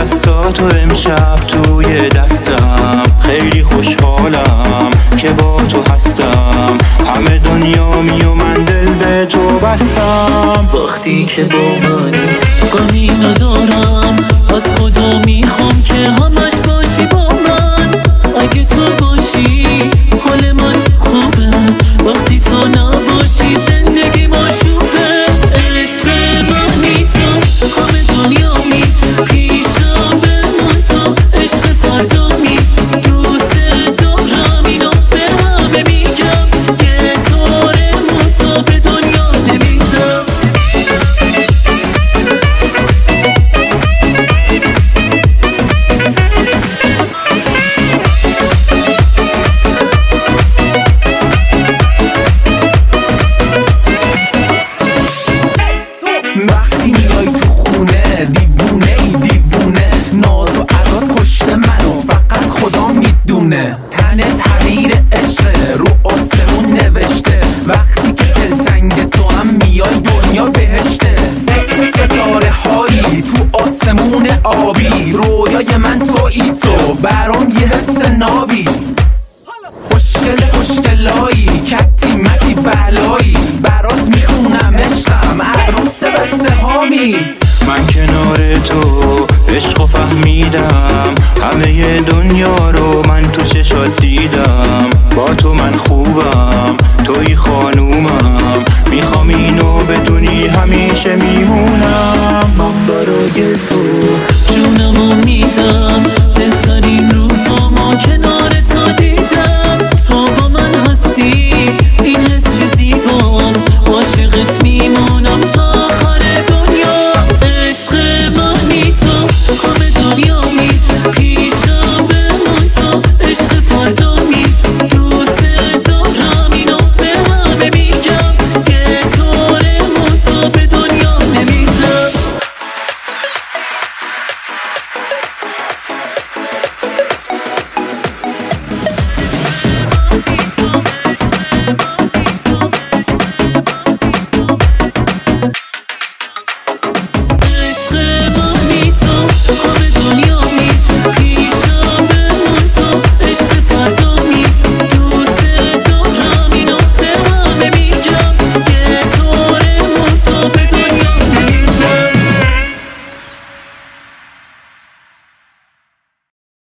دستاتو امشب توی دستم، خیلی خوشحالم که با تو هستم، همه دنیامی و من دل به تو بستم. وقتی که با منی غمی ندارم، از خدا میخوام که همش باشی با من. اگه تو باشی حال من خوبه، وقتی تو نباشی زندگی مشوبه. عشق منی تو، همه دنیامی پیشم بمون تو، عشق فردامی دوست دارم، اینو به همه میگم، یه طورمون تو به دنیا نمیدم. وقتی میای تو خونه دیوونه ای دیوونه، ناز و عداد کشت منو فقط خدا میدونه. تنت حریر عشقه رو آسمون نوشته، وقتی که دلتنگ تو هم میای دنیا بهشته. مثل ستاره هایی تو آسمون آبی، رویای من تویی تو، برام یه حس نابی. خوشگل خوشگلایی کتی متی بلایی، برات میخونم عشقم عروس بسته هامی. من کنار تو عشق و فهمیدم، همه دنیا رو من تو چشات دیدم. با تو من خوبم، توی خانومم، میخوام اینو بدونی همیشه میمونم. من برای تو